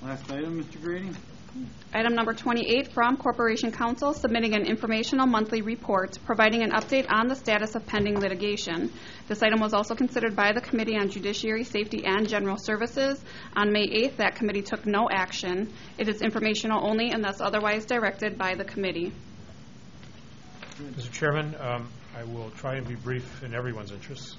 Last item, Mr. Grady. Item number 28 from Corporation Counsel, submitting an informational monthly report providing an update on the status of pending litigation. This item was also considered by the Committee on Judiciary, Safety, and General Services. On May 8th, that committee took no action. It is informational only unless otherwise directed by the committee. Mr. Chairman, I will try and be brief in everyone's interests.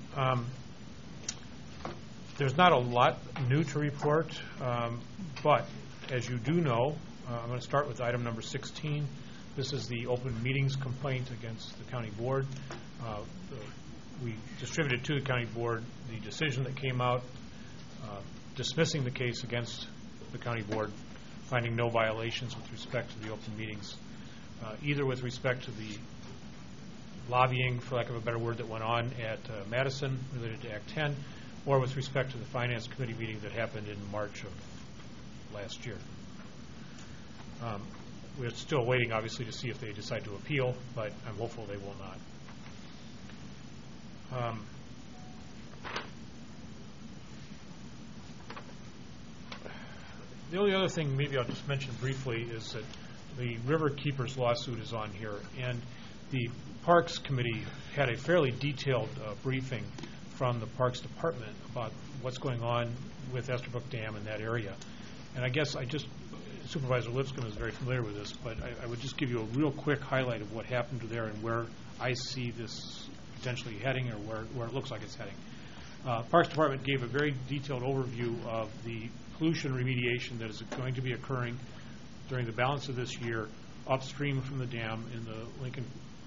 There's not a lot new to report, but as you do know, I'm going to start with item number 16. This is the open meetings complaint against the county board. We distributed to the county board the decision that came out dismissing the case against the county board, finding no violations with respect to the open meetings, either with respect to the lobbying, for lack of a better word, that went on at Madison related to Act 10, or with respect to the Finance Committee meeting that happened in March of last year. We're still waiting, obviously, to see if they decide to appeal, but I'm hopeful they will not. The only other thing maybe I'll just mention briefly is that the River Keepers lawsuit is on here, and the Parks Committee had a fairly detailed briefing from the Parks Department about what's going on with Esterbrook Dam in that area. And I guess Supervisor Lipscomb is very familiar with this, but I would just give you a real quick highlight of what happened there and where I see this potentially heading, or where it looks like it's heading. Parks Department gave a very detailed overview of the pollution remediation that is going to be occurring during the balance of this year upstream from the dam in the Lincoln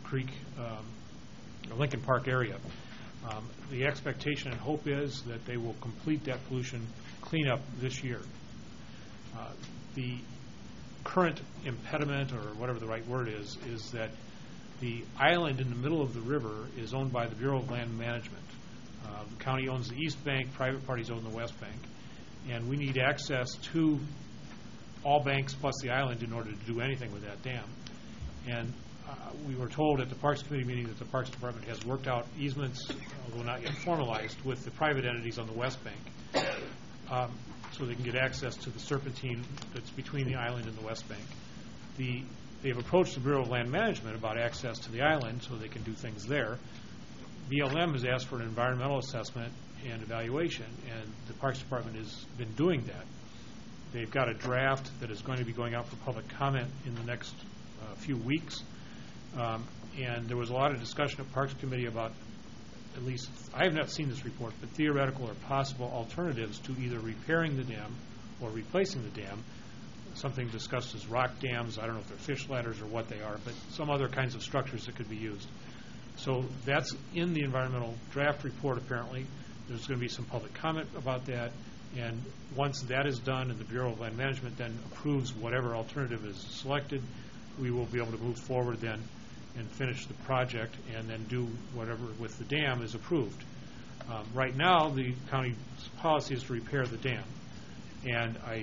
Park area. The expectation and hope is that they will complete that pollution cleanup this year. The current impediment, or whatever the right word is that the island in the middle of the river is owned by the Bureau of Land Management. The county owns the east bank, private parties own the west bank, and we need access to all banks plus the island in order to do anything with that dam. And we were told at the Parks Committee meeting that the Parks Department has worked out easements, although not yet formalized, with the private entities on the west bank, so they can get access to the serpentine that's between the island and the west bank. They've approached the Bureau of Land Management about access to the island so they can do things there. BLM has asked for an environmental assessment and evaluation, and the Parks Department has been doing that. They've got a draft that is going to be going out for public comment in the next few weeks. And there was a lot of discussion at Parks Committee about, at least I have not seen this report, but theoretical or possible alternatives to either repairing the dam or replacing the dam. Something discussed as rock dams. I don't know if they're fish ladders or what they are, but some other kinds of structures that could be used. So that's in the environmental draft report, apparently. There's going to be some public comment about that. And once that is done and the Bureau of Land Management then approves whatever alternative is selected, we will be able to move forward then and finish the project and then do whatever with the dam is approved. Right now, the county's policy is to repair the dam. And I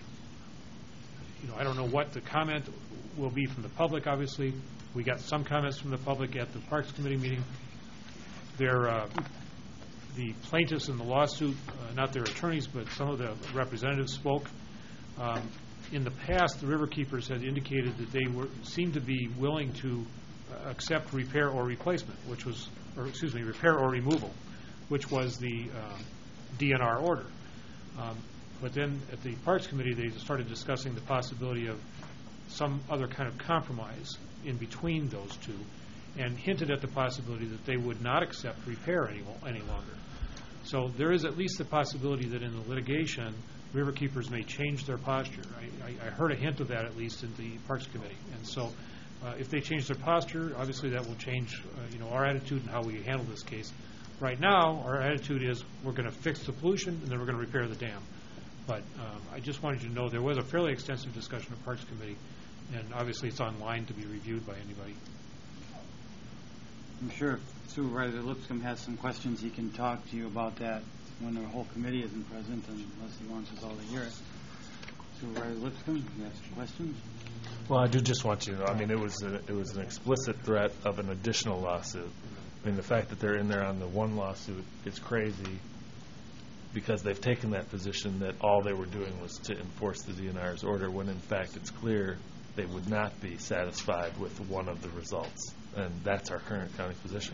don't know what the comment will be from the public, obviously. We got some comments from the public at the Parks Committee meeting. The plaintiffs in the lawsuit, not their attorneys, but some of the representatives spoke. In the past, the River Keepers had indicated that they seemed to be willing to accept repair or replacement, repair or removal, which was the DNR order. But then at the Parks Committee, they started discussing the possibility of some other kind of compromise in between those two, and hinted at the possibility that they would not accept repair any longer. So there is at least the possibility that in the litigation, River Keepers may change their posture. I heard a hint of that, at least, in the Parks Committee. And so if they change their posture, obviously that will change our attitude and how we handle this case. Right now, our attitude is we're going to fix the pollution and then we're going to repair the dam. But I just wanted you to know there was a fairly extensive discussion at Parks Committee, and obviously it's online to be reviewed by anybody. I'm sure if Supervisor Lipscomb has some questions, he can talk to you about that when the whole committee isn't present, unless he wants us all to hear it. Supervisor Lipscomb, you have some questions? Well, I do just want you to know, I mean, it was an explicit threat of an additional lawsuit. I mean, the fact that they're in there on the one lawsuit, it's crazy. because they've taken that position that all they were doing was to enforce the DNR's order, when in fact it's clear they would not be satisfied with one of the results. And that's our current county position.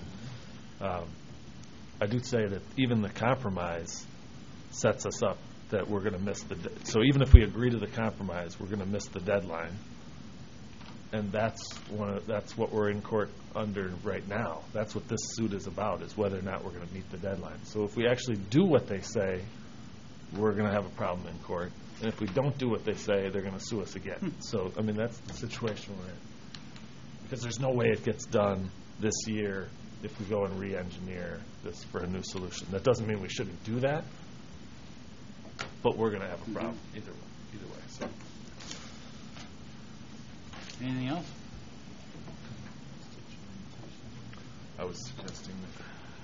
I do say that even the compromise sets us up that we're going to miss so even if we agree to the compromise, we're going to miss the deadline. And that's what we're in court under right now. That's what this suit is about, is whether or not we're going to meet the deadline. So if we actually do what they say, we're going to have a problem in court. And if we don't do what they say, they're going to sue us again. So, I mean, that's the situation we're in. Because there's no way it gets done this year if we go and re-engineer this for a new solution. That doesn't mean we shouldn't do that, but we're going to have a problem either way. So. Anything else? I was suggesting that.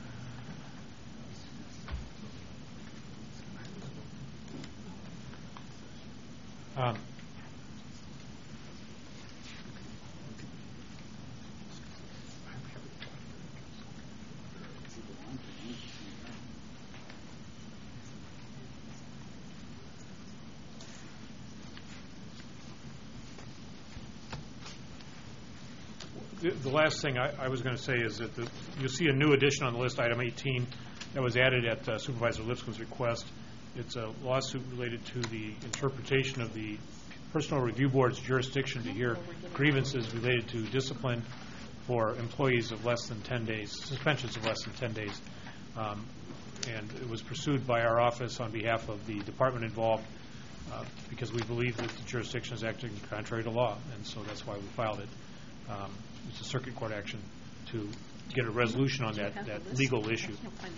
The last thing I was going to say is that you'll see a new addition on the list, item 18, that was added at Supervisor Lipscomb's request. It's a lawsuit related to the interpretation of the Personal Review Board's jurisdiction to hear grievances related to discipline for employees of less than 10 days, suspensions of less than 10 days. And it was pursued by our office on behalf of the department involved because we believe that the jurisdiction is acting contrary to law, and so that's why we filed it. It's a circuit court action to get a resolution on that legal issue.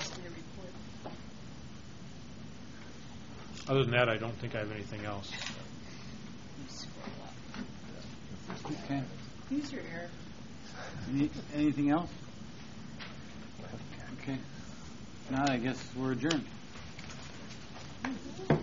Other than that, I don't think I have anything else. Okay. Use your air. Anything else? Okay. If not, I guess we're adjourned.